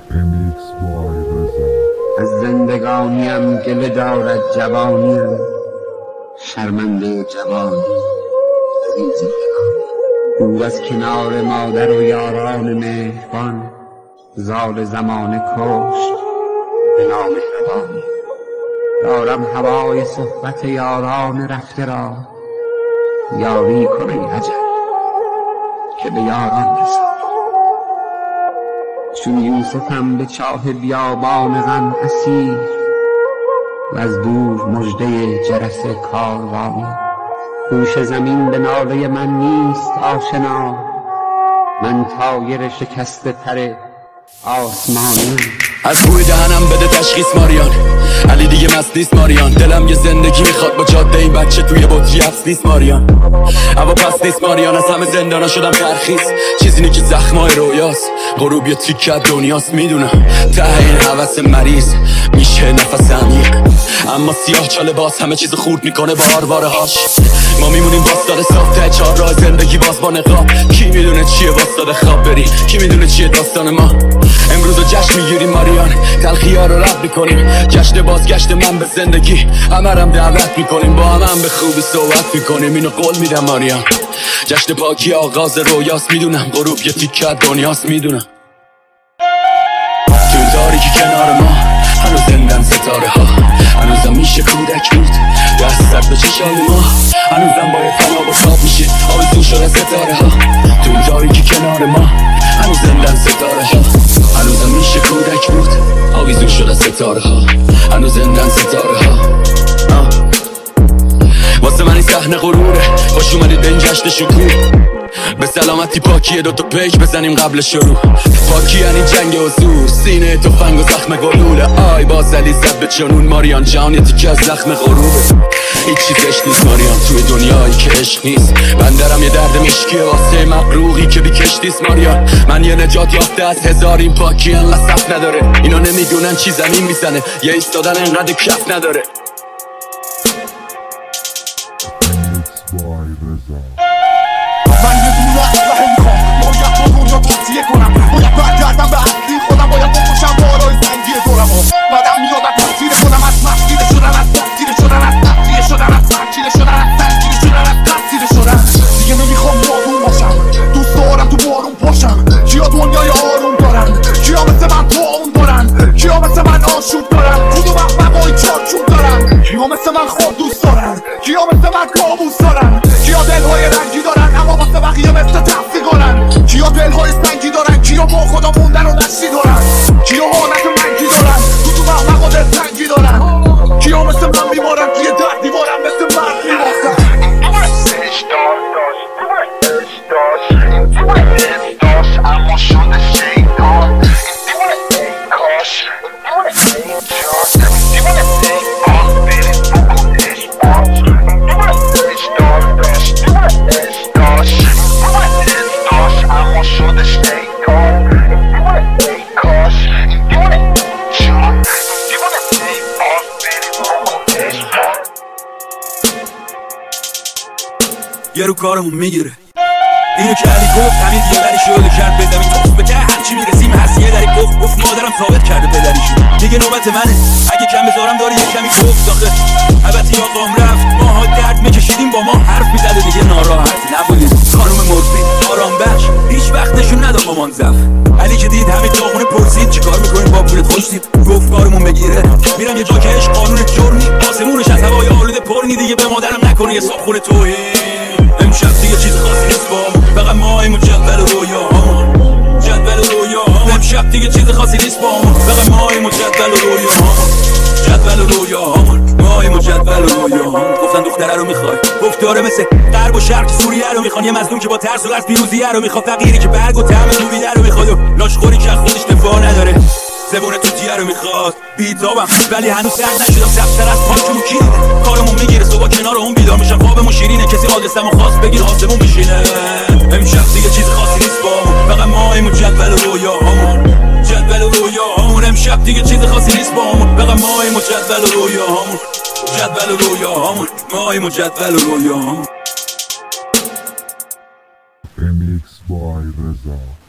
از زندگانیم گله دارد جوانیم، شرمنده جوانی از این زندگانی. دور از کنار مادر و یاران مهربان، زال زمانه کشت به نامهربانی. دارم هوای صحبت یاران رفته را، یاری کن ای اجل که به یاران رسانی. چون یوسفم به چاه بیابان غم اسیر، و از دور مژده جرس کاروانی. گوش زمین به ناله من نیست آشنا، من طایر شکسته پر آسمانی. از بوی دهنم بده تشخیص ماریان، علی دیگه مست نیست ماریان. دلم یه زندگی میخواد با جاده این بچه توی بطری حبس نیست ماریان. هوا پس نیست ماریان، از همه زندانا شدم ترخیص. چیزی نی که زخمای رویاست، غروب یه تیکه دنیاست. میدونم ته این حوث مریض میشه نفس عمیق، اما سیاه چاله باز همه چیز خورد میکنه با آرواره هاش. ما میمونیم باستاده ساخته چهار راه زندگی باز با نقاب. کی میدونه چیه باستاده خواب بری، کی میدونه چیه داستان ما. امروز رو جشن میگیریم ماریان، تلخی‌ها رو رد میکنیم. جشن بازگشت من به زندگی، همه رم دعوت میکنیم. با هم به خوبی صحبت میکنیم، اینو قول میدم ماریان. جشن پاکی آغاز رویاست، میدونم غروب یه تیکه دنیاست. میدونم تو تاریکی کنار ما هنوز زندن ستاره ها، هنوزم میشه کودک بود دست به چشای ما. هنوزم باید خراب و صاف میشه آویزون شده ستاره ها. تو تاریکی کنار ما هنوز زندن ستاره ها، هنوزم میشه کودک بود آویزون شده ستاره ها. هنوز زندن ستاره ها. واسه من این صحنه غروره، خوش اومدید به این جشن شکوه. به سلامتی پاکیه دوتا پیک بزنیم قبل شروع. پاکی یعنی جنگ حضور، سینه تفنگ و زخم گلوله. آی بازلی زد به جنون ماریان، جان یه تیکه از زخم غروبه. هیچ چیزش نیست ماریان توی دنیایی که عشق نیست. بندرم یه درد مشکیه واسه مقروقی که بی کشتیست ماریان. من یه نجات یافته از هزار این پاکی انقدر صف نداره. اینا نمیدونن چی زمین میزنه، یه ایستادن انقدر کف نداره. من یه دونه اسلحه میخوام، باید با دنیا توصیه کنم. باید برگردم به اصلی خودم، باید بکشم بالای زنگی دورم. بعدم میاد از تفسیر خودم، از مسئله شدن، از تفسیر شدن، از تفسیر شدن، از تفسیر شدن، از تفسیر شدن، از تفسیر شدن. دیگه نمیخوام بارون باشم، دوست دارم تو بارون پاشم. کیا دنیای آروم دارن، کیا مثل من طاعون دارن، کیا مثل من آشوب دارن. کدوم احمقای چارچوب دارن، کیا مثل من خواب دوست دارن، کیا مثل من کابوس دارن. کیا دلهای رنگی دارن اما واسه بقیه مثل تفسیقارن. کیا دلهای سنگی دارن، کیا با خدا موندن و دستی دارن. کیا حالت منگی دارن، کدوم احمقا دل تنگی دارن. کیا مثل من بیمارن، کیا در دیوارن مثل مرد میباختن. اما شده شیطان یه رو کارمون میگیره. اینو کردی گفت همین یه دری شده کرد به زمین توف به ته هرچی میرسیم هست. یه دری گفت مادرم ثابت کرده پدریشون. دیگه نوبت منه، اگه کم بذارم داری یه کمی گفت آخه. البته آقام رفت، ماها درد میکشیدیم با ما حرف میزده دیگه ناراحت نبودیم. خانوم مرفی آرام بخش هیچ وقت نشون نداد مامان زف. علی که دید همین داغونه پرسید چیکار میکنیم با پولت خوشتیم. گفت کارمون بگیره میرم یه جا که عشق قانون جرمی. آسمونش از هوای آلوده پرنی دیگه به مادرم نکنه یه صابخونه توهین. امشب دیگه چیز خاصی نیست با فقط ماییم و جدول رویاهامون. جدول رویاهامون امشب دیگه چیز خاصی نیست با فقط ماییم و جدول رویاهامون. جدول رویاهامون ماییم و جدول رویاهامون. گفتن دختره رو میخوای، گفت داره مثل غرب و شرق سوریه رو میخوان. یه مظلوم که با ترس و از پیروزیه رو میخواد، فقیری که برگ و طعم دویده رو میخواد و لاشخوری که خودش دفاع نداره. زبون توتیه رو میخواد، بیتابم ولی هنوز سرد نشدم. سبزتر از پاکمون کی دیده کارمون میگیره. صبح کنار اون بیدار میشم، خوابمون شیرینه. کسی آدرسمو خواست بگیر آسمون بشینه. امشب دیگه چیز خاصی نیست با فقط ماییم و جدول رویاهامون. جدول رویاهامون امشب دیگه چیز خاصی نیست با فقط ماییم و جدول رویاهامون. جدول رویاهامون ماییم و جدول رویاهامون. MX by Reza.